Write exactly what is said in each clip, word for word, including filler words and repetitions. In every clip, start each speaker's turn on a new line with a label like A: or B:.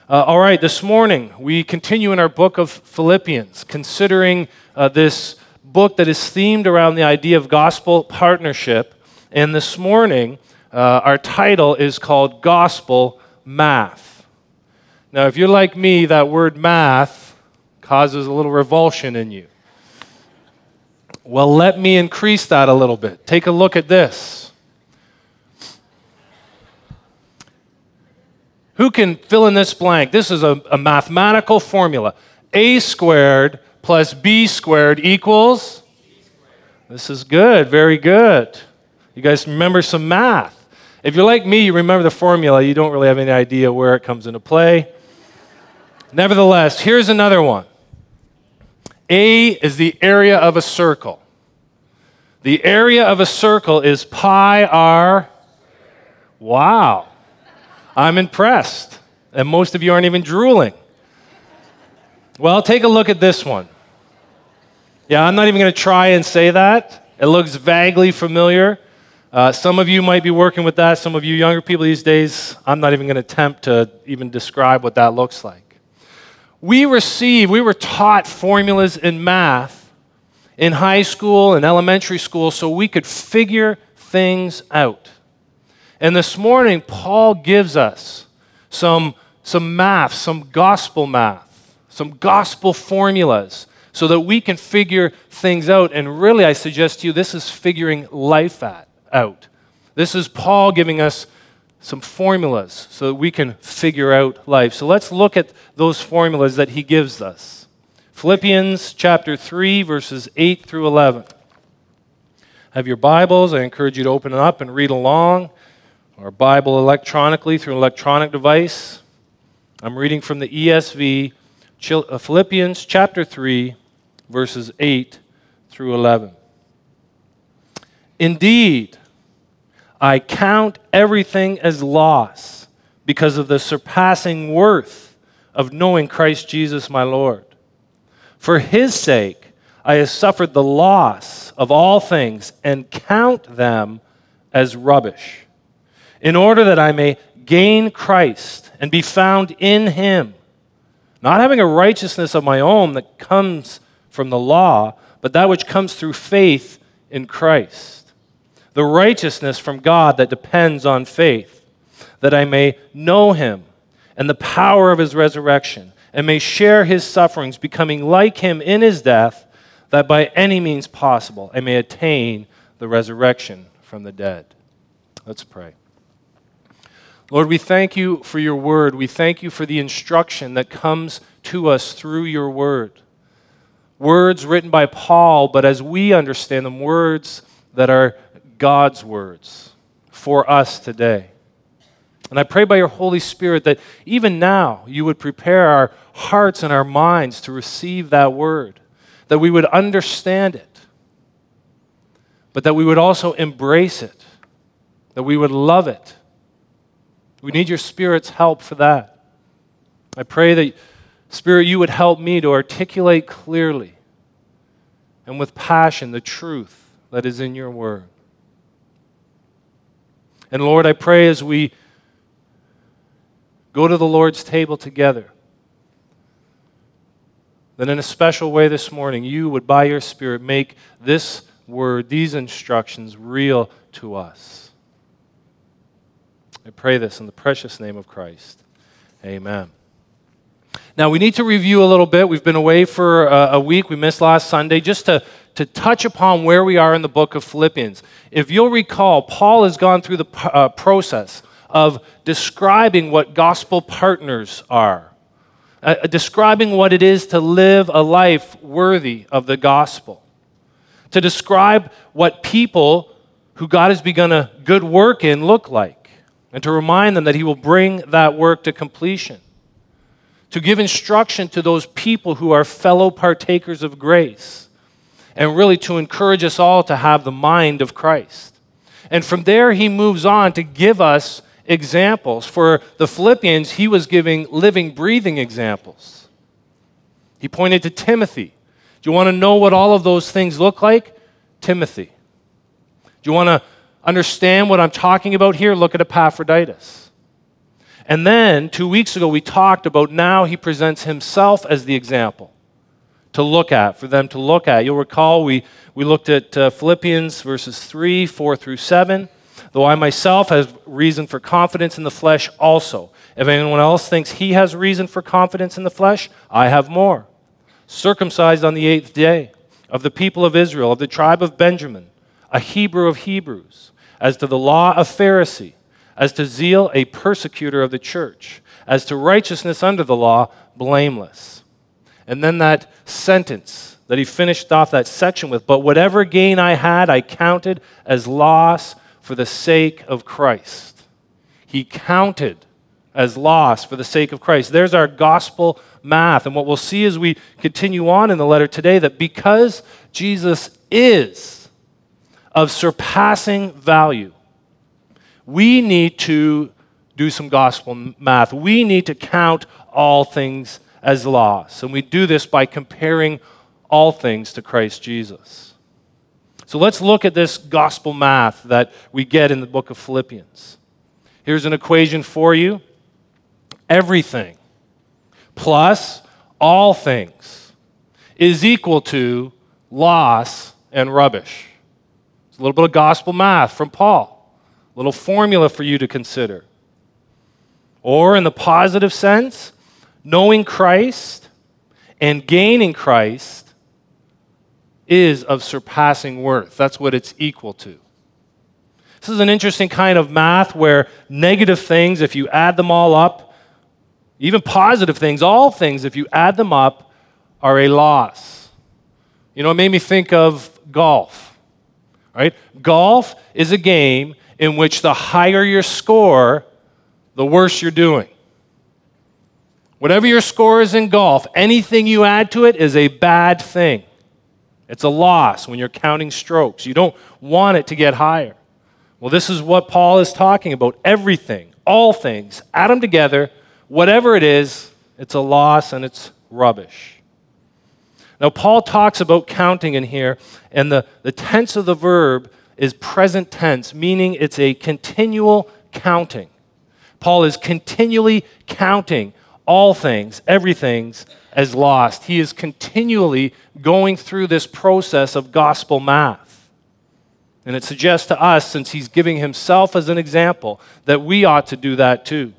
A: Uh, all right, this morning we continue in our book of Philippians, considering uh, this book that is themed around the idea of gospel partnership. And this morning, uh, our title is called Gospel Math. Now, if you're like me, that word math causes a little revulsion in you. Well, let me increase that a little bit. Take a look at this. Who can fill in this blank? This is a, a mathematical formula. A squared plus B squared equals? This is good, very good. You guys remember some math. If you're like me, you remember the formula, you don't really have any idea where it comes into play. Nevertheless, here's another one. A is the area of a circle. The area of a circle is pi r. Wow. I'm impressed. And most of you aren't even drooling. Well, take a look at this one. Yeah, I'm not even going to try and say that. It looks vaguely familiar. Uh, some of you might be working with that. Some of you younger people these days, I'm not even going to attempt to even describe what that looks like. We receive, we were taught formulas in math in high school and elementary school so we could figure things out. And this morning, Paul gives us some, some math, some gospel math, some gospel formulas so that we can figure things out. And really, I suggest to you, this is figuring life at, out. This is Paul giving us some formulas so that we can figure out life. So let's look at those formulas that he gives us. Philippians chapter three, verses eight through eleven. Have your Bibles. I encourage you to open it up and read along. Or Bible electronically through an electronic device. I'm reading from the E S V, Philippians chapter three, verses eight through eleven. Indeed, I count everything as loss because of the surpassing worth of knowing Christ Jesus my Lord. For his sake, I have suffered the loss of all things and count them as rubbish, in order that I may gain Christ and be found in him, not having a righteousness of my own that comes from the law, but that which comes through faith in Christ, the righteousness from God that depends on faith, that I may know him and the power of his resurrection, and may share his sufferings, becoming like him in his death, that by any means possible I may attain the resurrection from the dead. Let's pray. Lord, we thank you for your word. We thank you for the instruction that comes to us through your word. Words written by Paul, but as we understand them, words that are God's words for us today. And I pray by your Holy Spirit that even now you would prepare our hearts and our minds to receive that word, that we would understand it, but that we would also embrace it, that we would love it. We need your Spirit's help for that. I pray that, Spirit, you would help me to articulate clearly and with passion the truth that is in your word. And Lord, I pray as we go to the Lord's table together, that in a special way this morning, you would, by your Spirit, make this word, these instructions real to us. I pray this in the precious name of Christ. Amen. Now, we need to review a little bit. We've been away for a, a week. We missed last Sunday. Just to, to touch upon where we are in the book of Philippians. If you'll recall, Paul has gone through the uh, process of describing what gospel partners are, uh, describing what it is to live a life worthy of the gospel, to describe what people who God has begun a good work in look like, and to remind them that he will bring that work to completion, to give instruction to those people who are fellow partakers of grace, and really to encourage us all to have the mind of Christ. And from there, he moves on to give us examples. For the Philippians, he was giving living, breathing examples. He pointed to Timothy. Do you want to know what all of those things look like? Timothy. Do you want to understand what I'm talking about here? Look at Epaphroditus. And then, two weeks ago, we talked about now he presents himself as the example to look at, for them to look at. You'll recall we, we looked at uh, Philippians verses three, four through seven. Though I myself have reason for confidence in the flesh also. If anyone else thinks he has reason for confidence in the flesh, I have more. Circumcised on the eighth day, of the people of Israel, of the tribe of Benjamin, a Hebrew of Hebrews, as to the law, a Pharisee, as to zeal, a persecutor of the church, as to righteousness under the law, blameless. And then that sentence that he finished off that section with, but whatever gain I had, I counted as loss for the sake of Christ. He counted as loss for the sake of Christ. There's our gospel math. And what we'll see as we continue on in the letter today, that because Jesus is of surpassing value, we need to do some gospel math. We need to count all things as loss. And we do this by comparing all things to Christ Jesus. So let's look at this gospel math that we get in the book of Philippians. Here's an equation for you. Everything plus all things is equal to loss and rubbish. It's a little bit of gospel math from Paul. A little formula for you to consider. Or in the positive sense, knowing Christ and gaining Christ is of surpassing worth. That's what it's equal to. This is an interesting kind of math where negative things, if you add them all up, even positive things, all things, if you add them up, are a loss. You know, it made me think of golf, right? Golf is a game in which the higher your score, the worse you're doing. Whatever your score is in golf, anything you add to it is a bad thing. It's a loss when you're counting strokes. You don't want it to get higher. Well, this is what Paul is talking about. Everything, all things, add them together, whatever it is, it's a loss and it's rubbish. Now, Paul talks about counting in here, and the, the tense of the verb is present tense, meaning it's a continual counting. Paul is continually counting all things, everything's as lost. He is continually going through this process of gospel math. And it suggests to us, since he's giving himself as an example, that we ought to do that too.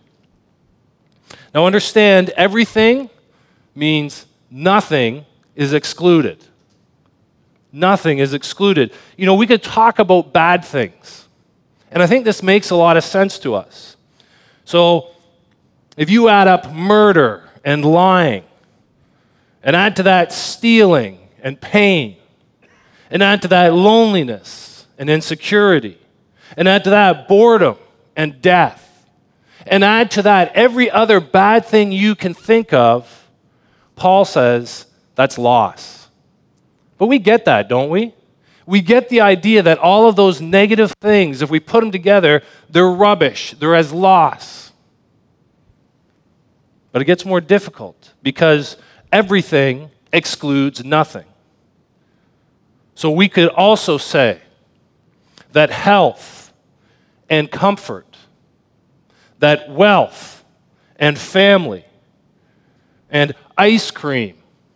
A: Now understand, everything means nothing is excluded. Nothing is excluded. You know, we could talk about bad things. And I think this makes a lot of sense to us. So, if you add up murder and lying, and add to that stealing and pain, and add to that loneliness and insecurity, and add to that boredom and death, and add to that every other bad thing you can think of, Paul says that's loss. But we get that, don't we? We get the idea that all of those negative things, if we put them together, they're rubbish, they're as loss. But it gets more difficult because everything excludes nothing. So we could also say that health and comfort, that wealth and family and ice cream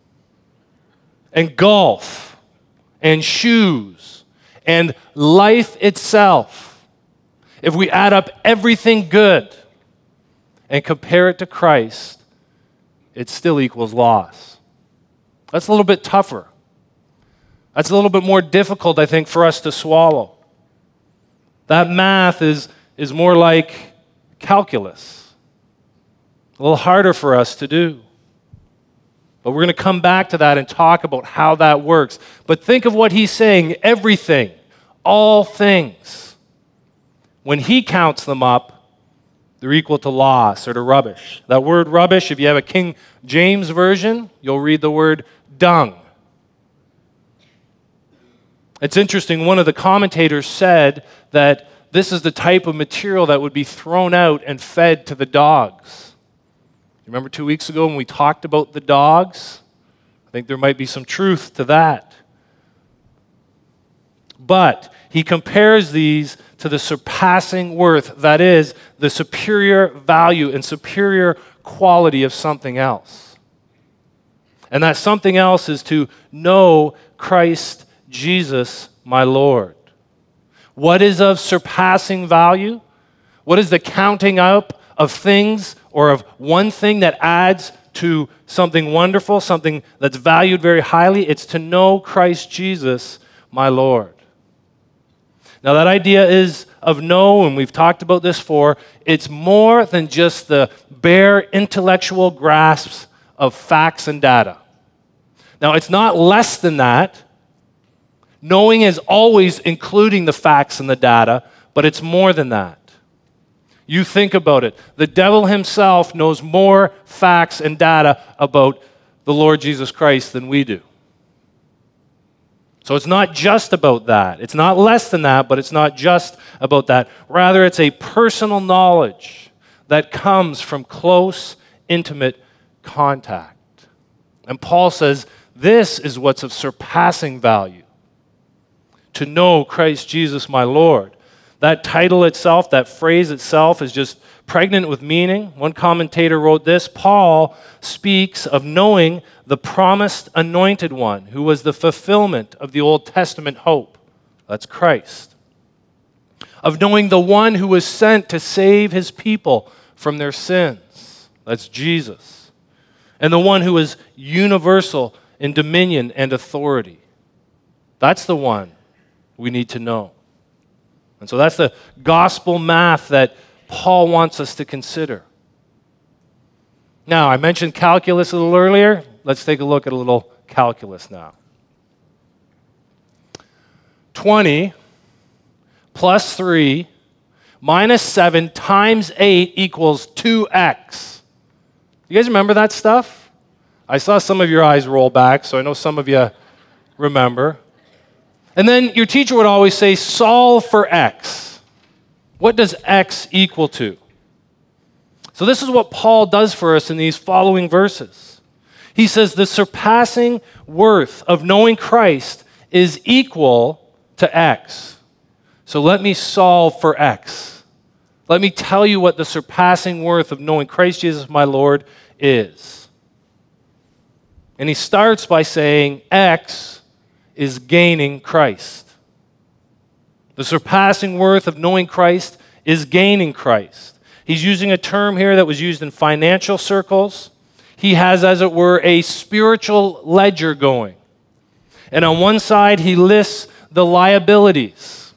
A: and golf and shoes and life itself, if we add up everything good and compare it to Christ, it still equals loss. That's a little bit tougher. That's a little bit more difficult, I think, for us to swallow. That math is, is more like calculus. A little harder for us to do. But we're going to come back to that and talk about how that works. But think of what he's saying, everything, all things. When he counts them up, they're equal to loss or to rubbish. That word rubbish, if you have a King James version, you'll read the word dung. It's interesting, one of the commentators said that this is the type of material that would be thrown out and fed to the dogs. Remember two weeks ago when we talked about the dogs? I think there might be some truth to that. But he compares these to the surpassing worth, that is, the superior value and superior quality of something else. And that something else is to know Christ Jesus, my Lord. What is of surpassing value? What is the counting up of things or of one thing that adds to something wonderful, something that's valued very highly? It's to know Christ Jesus, my Lord. Now that idea is of know, and we've talked about this before, it's more than just the bare intellectual grasps of facts and data. Now it's not less than that. Knowing is always including the facts and the data, but it's more than that. You think about it. The devil himself knows more facts and data about the Lord Jesus Christ than we do. So it's not just about that. It's not less than that, but it's not just about that. Rather, it's a personal knowledge that comes from close, intimate contact. And Paul says this is what's of surpassing value. To know Christ Jesus, my Lord. That title itself, that phrase itself is just pregnant with meaning. One commentator wrote this: Paul speaks of knowing the promised anointed one who was the fulfillment of the Old Testament hope. That's Christ. Of knowing the one who was sent to save his people from their sins. That's Jesus. And the one who is universal in dominion and authority. That's the one we need to know. And so that's the gospel math that Paul wants us to consider. Now, I mentioned calculus a little earlier. Let's take a look at a little calculus now. twenty plus three minus seven times eight equals two x. You guys remember that stuff? I saw some of your eyes roll back, so I know some of you remember. And then your teacher would always say, solve for x. What does x equal to? So this is what Paul does for us in these following verses. He says the surpassing worth of knowing Christ is equal to x. So let me solve for x. Let me tell you what the surpassing worth of knowing Christ Jesus, my Lord, is. And he starts by saying x is gaining Christ. The surpassing worth of knowing Christ is gaining Christ. He's using a term here that was used in financial circles. He has, as it were, a spiritual ledger going. And on one side, he lists the liabilities.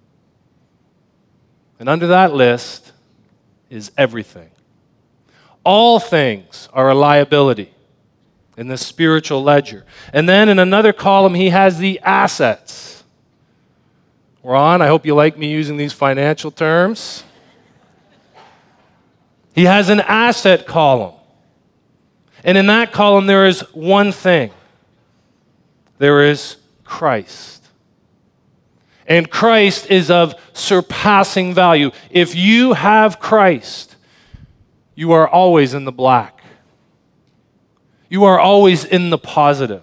A: And under that list is everything. All things are a liability in the spiritual ledger. And then in another column, he has the assets. Ron, I hope you like me using these financial terms. He has an asset column. And in that column, there is one thing. There is Christ. And Christ is of surpassing value. If you have Christ, you are always in the black. You are always in the positive.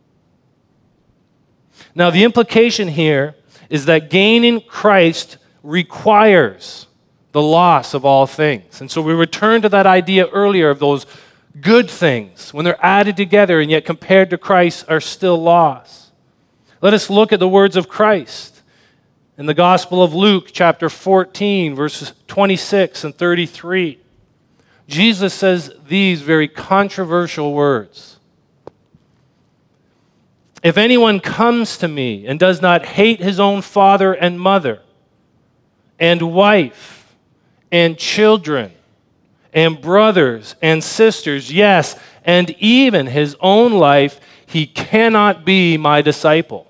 A: Now, the implication here is that gaining Christ requires the loss of all things. And so we return to that idea earlier of those good things, when they're added together and yet compared to Christ are still loss. Let us look at the words of Christ in the Gospel of Luke, chapter fourteen, verses twenty-six and thirty-three. Jesus says these very controversial words. If anyone comes to me and does not hate his own father and mother, and wife, and children, and brothers and sisters, yes, and even his own life, he cannot be my disciple.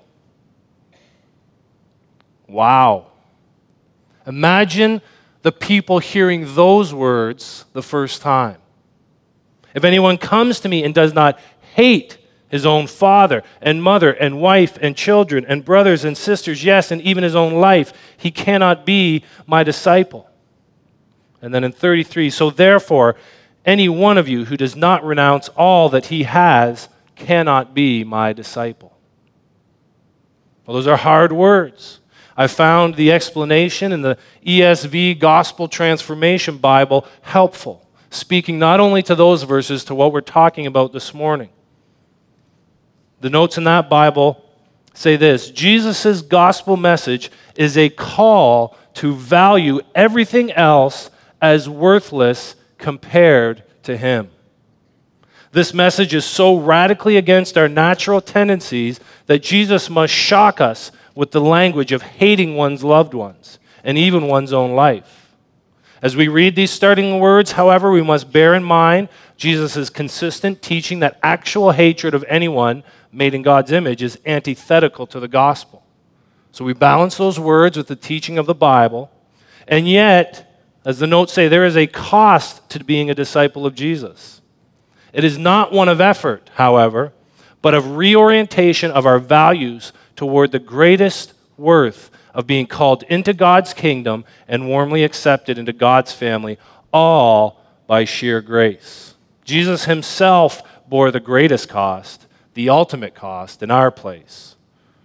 A: Wow. Imagine the people hearing those words the first time. If anyone comes to me and does not hate his own father and mother and wife and children and brothers and sisters, yes, and even his own life, he cannot be my disciple. And then in thirty-three, so therefore, any one of you who does not renounce all that he has cannot be my disciple. Well, those are hard words. I found the explanation in the E S V Gospel Transformation Bible helpful, speaking not only to those verses, to what we're talking about this morning. The notes in that Bible say this: Jesus' gospel message is a call to value everything else as worthless compared to Him. This message is so radically against our natural tendencies that Jesus must shock us with the language of hating one's loved ones and even one's own life. As we read these starting words, however, we must bear in mind Jesus' consistent teaching that actual hatred of anyone made in God's image is antithetical to the gospel. So we balance those words with the teaching of the Bible, and yet, as the notes say, there is a cost to being a disciple of Jesus. It is not one of effort, however, but of reorientation of our values toward the greatest worth of being called into God's kingdom and warmly accepted into God's family, all by sheer grace. Jesus Himself bore the greatest cost, the ultimate cost, in our place.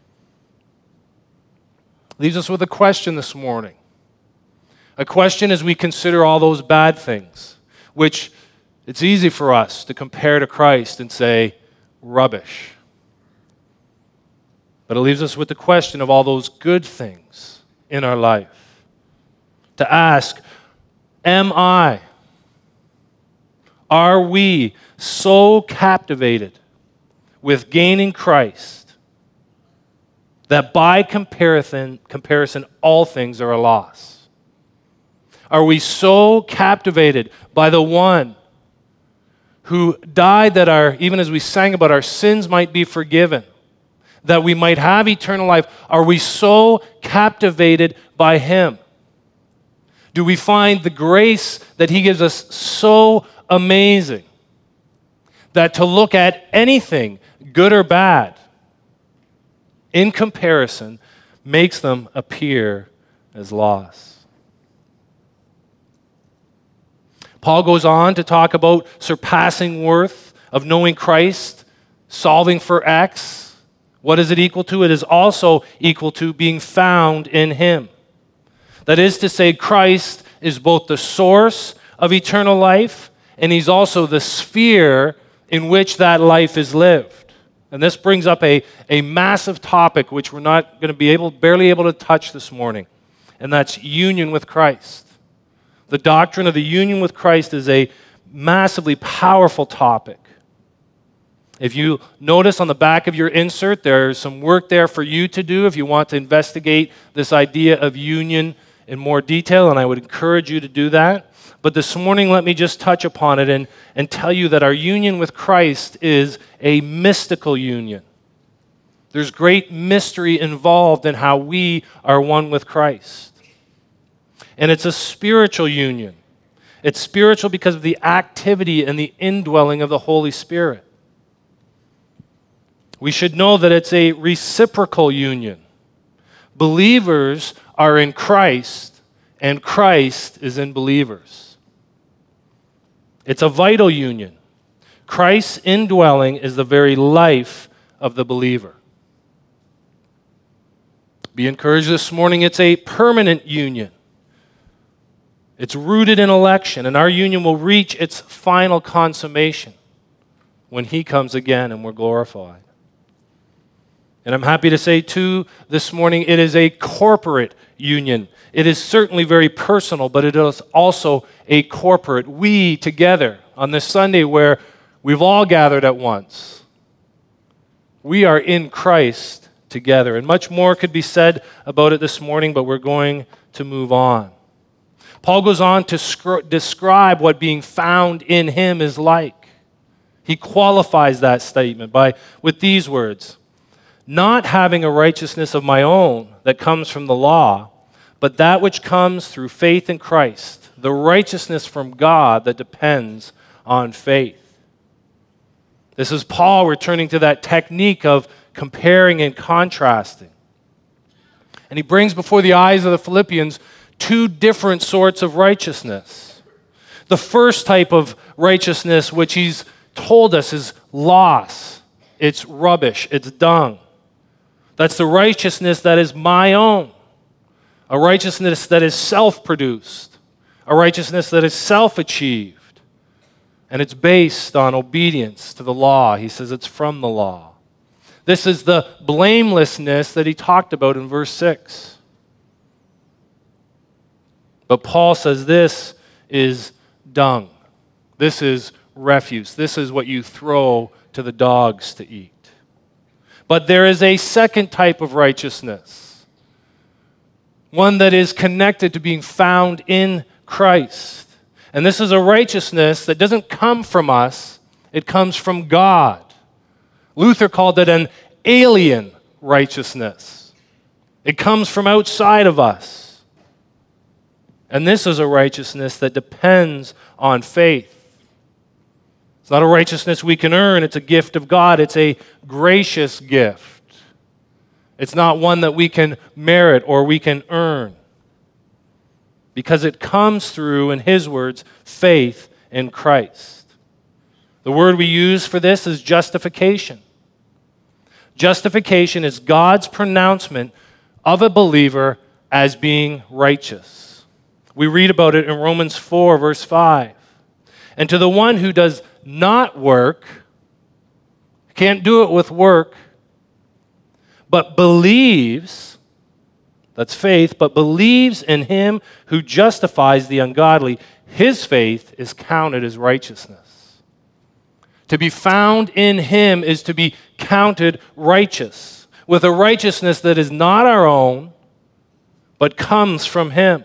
A: Leaves us with a question this morning. A question as we consider all those bad things, which it's easy for us to compare to Christ and say, rubbish. But it leaves us with the question of all those good things in our life. To ask, am I, are we so captivated with gaining Christ that by comparison, comparison all things are a loss? Are we so captivated by the one who died that our, even as we sang about, our sins might be forgiven, that we might have eternal life? Are we so captivated by Him? Do we find the grace that He gives us so amazing that to look at anything, good or bad, in comparison, makes them appear as loss? Paul goes on to talk about surpassing worth of knowing Christ, solving for X. What is it equal to? It is also equal to being found in Him. That is to say, Christ is both the source of eternal life, and He's also the sphere in which that life is lived. And this brings up a, a massive topic which we're not going to be able, barely able to touch this morning, and that's union with Christ. The doctrine of the union with Christ is a massively powerful topic. If you notice on the back of your insert, there's some work there for you to do if you want to investigate this idea of union in more detail, and I would encourage you to do that. But this morning, let me just touch upon it and, and tell you that our union with Christ is a mystical union. There's great mystery involved in how we are one with Christ. And it's a spiritual union. It's spiritual because of the activity and the indwelling of the Holy Spirit. We should know that it's a reciprocal union. Believers are in Christ, and Christ is in believers. It's a vital union. Christ's indwelling is the very life of the believer. Be encouraged this morning, it's a permanent union. It's rooted in election, and our union will reach its final consummation when He comes again and we're glorified. And I'm happy to say, too, this morning, it is a corporate union. It is certainly very personal, but it is also a corporate. We together on this Sunday where we've all gathered at once, we are in Christ together. And much more could be said about it this morning, but we're going to move on. Paul goes on to scri- describe what being found in Him is like. He qualifies that statement by with these words: not having a righteousness of my own that comes from the law, but that which comes through faith in Christ, the righteousness from God that depends on faith. This is Paul returning to that technique of comparing and contrasting. And he brings before the eyes of the Philippians two different sorts of righteousness. The first type of righteousness, which he's told us, is loss. It's rubbish. It's dung. That's the righteousness that is my own. a righteousness that is self-produced, a righteousness that is self-achieved, and it's based on obedience to the law. He says it's from the law. This is the blamelessness that he talked about in verse six. But Paul says this is dung. This is refuse. This is what you throw to the dogs to eat. But there is a second type of righteousness, one that is connected to being found in Christ. And this is a righteousness that doesn't come from us, it comes from God. Luther called it an alien righteousness. It comes from outside of us. And this is a righteousness that depends on faith. It's not a righteousness we can earn. It's a gift of God. It's a gracious gift. It's not one that we can merit or we can earn. Because it comes through, in his words, faith in Christ. The word we use for this is justification. Justification is God's pronouncement of a believer as being righteous. We read about it in Romans four, verse five. And to the one who does not work, can't do it with work, but believes, that's faith, but believes in him who justifies the ungodly, his faith is counted as righteousness. To be found in him is to be counted righteous, with a righteousness that is not our own, but comes from him.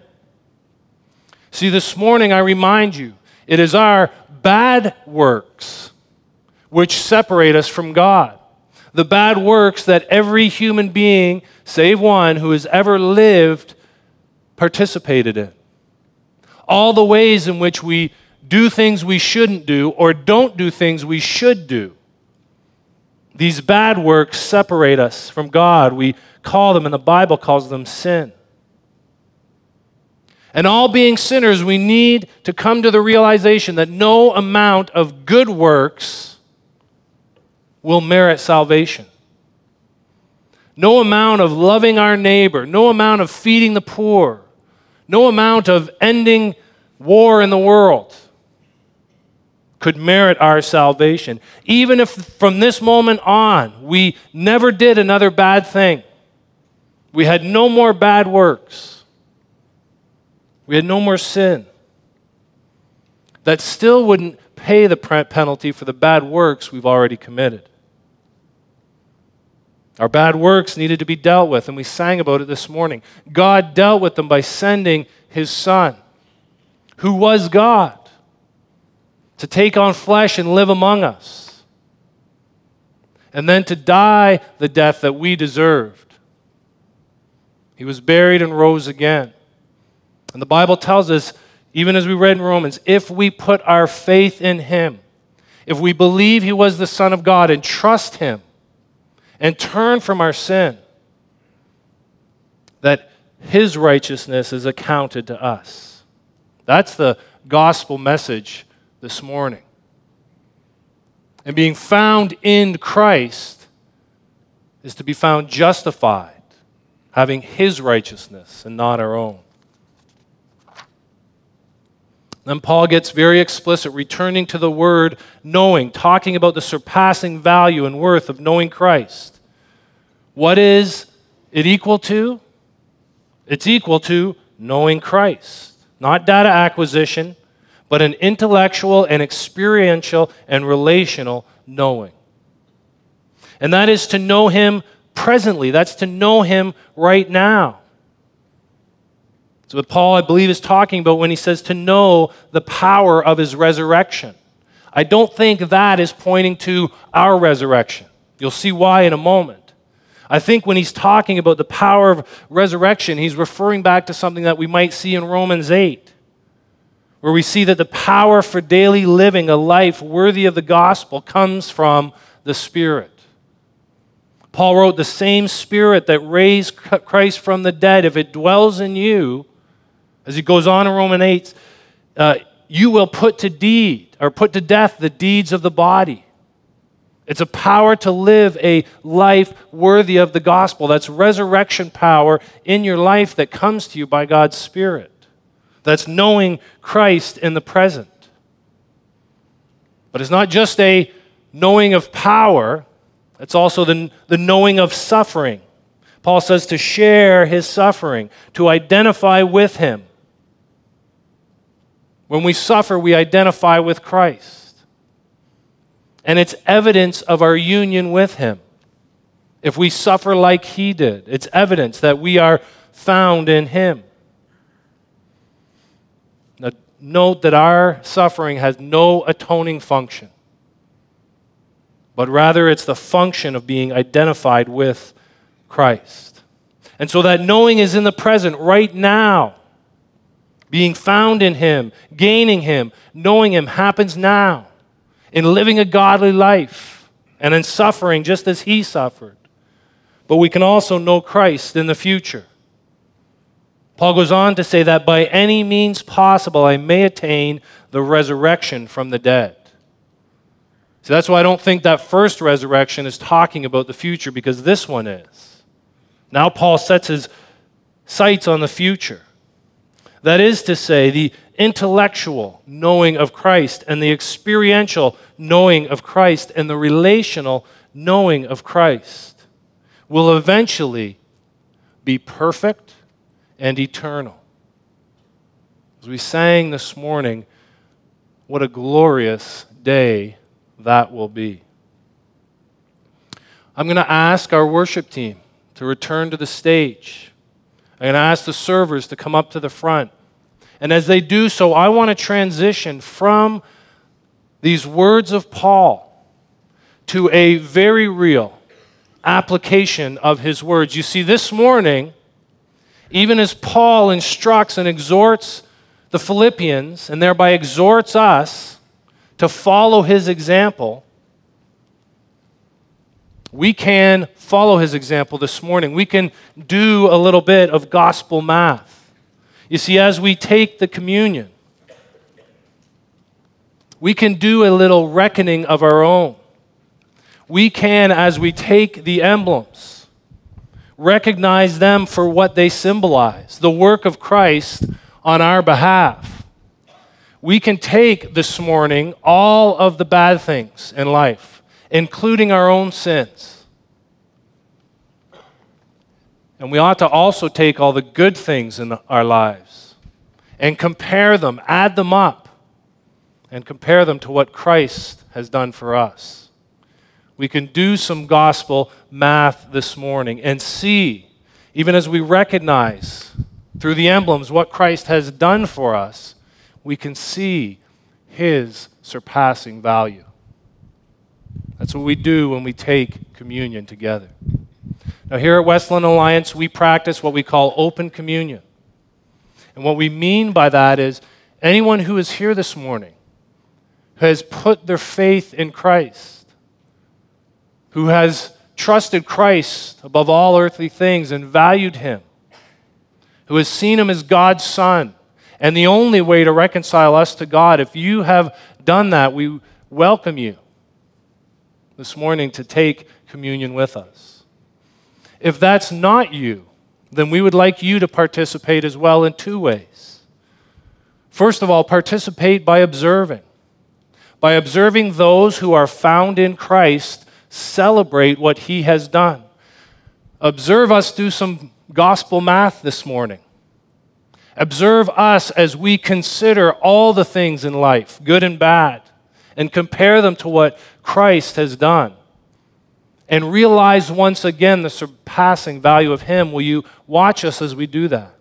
A: See, this morning I remind you, it is our bad works which separate us from God. The bad works that every human being, save one, who has ever lived, participated in. All the ways in which we do things we shouldn't do or don't do things we should do. These bad works separate us from God. We call them, and the Bible calls them, sin. And all being sinners, we need to come to the realization that no amount of good works will merit salvation. No amount of loving our neighbor, no amount of feeding the poor, no amount of ending war in the world could merit our salvation. Even if from this moment on we never did another bad thing, we had no more bad works, we had no more sin, that still wouldn't pay the penalty for the bad works we've already committed. Our bad works needed to be dealt with, and we sang about it this morning. God dealt with them by sending his Son, who was God, to take on flesh and live among us, and then to die the death that we deserved. He was buried and rose again. And the Bible tells us, even as we read in Romans, if we put our faith in him, if we believe he was the Son of God and trust him and turn from our sin, that his righteousness is accounted to us. That's the gospel message this morning. And being found in Christ is to be found justified, having his righteousness and not our own. Then Paul gets very explicit, returning to the word knowing, talking about the surpassing value and worth of knowing Christ. What is it equal to? It's equal to knowing Christ. Not data acquisition, but an intellectual and experiential and relational knowing. And that is to know him presently. That's to know him right now. It's what Paul, I believe, is talking about when he says to know the power of his resurrection. I don't think that is pointing to our resurrection. You'll see why in a moment. I think when he's talking about the power of resurrection, he's referring back to something that we might see in Romans eight, where we see that the power for daily living a life worthy of the gospel comes from the Spirit. Paul wrote, the same Spirit that raised Christ from the dead, if it dwells in you, as he goes on in Romans eight, uh, you will put to deed, or put to death the deeds of the body. It's a power to live a life worthy of the gospel. That's resurrection power in your life that comes to you by God's Spirit. That's knowing Christ in the present. But it's not just a knowing of power, it's also the, the knowing of suffering. Paul says to share his suffering, to identify with him. When we suffer, we identify with Christ. And it's evidence of our union with him. If we suffer like he did, it's evidence that we are found in him. Now, note that our suffering has no atoning function, but rather it's the function of being identified with Christ. And so that knowing is in the present right now. Being found in him, gaining him, knowing him happens now. In living a godly life and in suffering just as he suffered. But we can also know Christ in the future. Paul goes on to say that by any means possible I may attain the resurrection from the dead. So that's why I don't think that first resurrection is talking about the future, because this one is. Now Paul sets his sights on the future. That is to say, the intellectual knowing of Christ and the experiential knowing of Christ and the relational knowing of Christ will eventually be perfect and eternal. As we sang this morning, what a glorious day that will be. I'm going to ask our worship team to return to the stage. I'm going to ask the servers to come up to the front. And as they do so, I want to transition from these words of Paul to a very real application of his words. You see, this morning, even as Paul instructs and exhorts the Philippians, and thereby exhorts us to follow his example, we can follow his example this morning. We can do a little bit of gospel math. You see, as we take the communion, we can do a little reckoning of our own. We can, as we take the emblems, recognize them for what they symbolize, the work of Christ on our behalf. We can take this morning all of the bad things in life, including our own sins. And we ought to also take all the good things in our lives and compare them, add them up, and compare them to what Christ has done for us. We can do some gospel math this morning and see, even as we recognize through the emblems what Christ has done for us, we can see his surpassing value. That's what we do when we take communion together. Now, here at Westland Alliance, we practice what we call open communion. And what we mean by that is anyone who is here this morning who has put their faith in Christ, who has trusted Christ above all earthly things and valued him, who has seen him as God's Son, and the only way to reconcile us to God, if you have done that, we welcome you this morning to take communion with us. If that's not you, then we would like you to participate as well in two ways. First of all, participate by observing. By observing those who are found in Christ celebrate what he has done. Observe us do some gospel math this morning. Observe us as we consider all the things in life, good and bad, and compare them to what Christ has done. And realize once again the surpassing value of him. Will you watch us as we do that?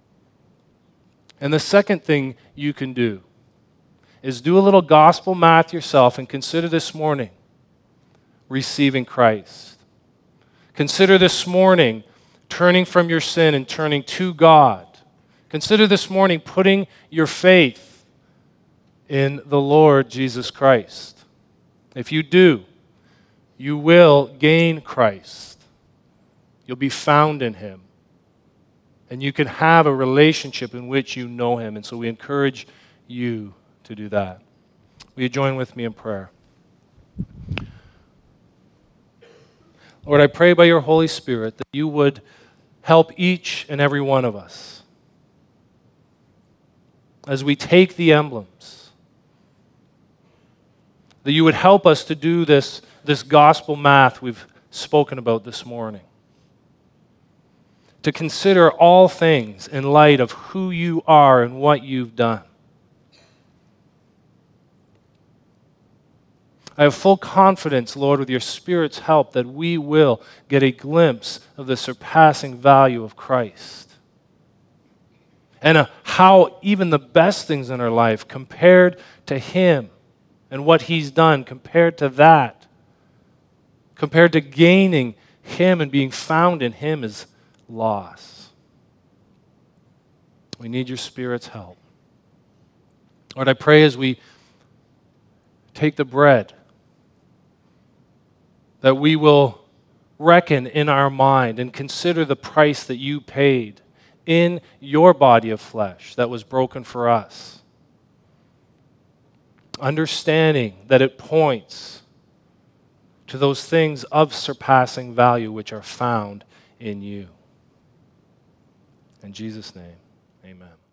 A: And the second thing you can do is do a little gospel math yourself and consider this morning receiving Christ. Consider this morning turning from your sin and turning to God. Consider this morning putting your faith in the Lord Jesus Christ. If you do, you will gain Christ. You'll be found in him. And you can have a relationship in which you know him. And so we encourage you to do that. Will you join with me in prayer? Lord, I pray by your Holy Spirit that you would help each and every one of us as we take the emblems, that you would help us to do this, this gospel math we've spoken about this morning, to consider all things in light of who you are and what you've done. I have full confidence, Lord, with your Spirit's help, that we will get a glimpse of the surpassing value of Christ. And uh, how even the best things in our life, compared to Him and what He's done, compared to that, compared to gaining Him and being found in Him, is loss. We need your Spirit's help. Lord, I pray as we take the bread, that we will reckon in our mind and consider the price that you paid in your body of flesh that was broken for us. Understanding that it points to those things of surpassing value which are found in you. In Jesus' name, amen.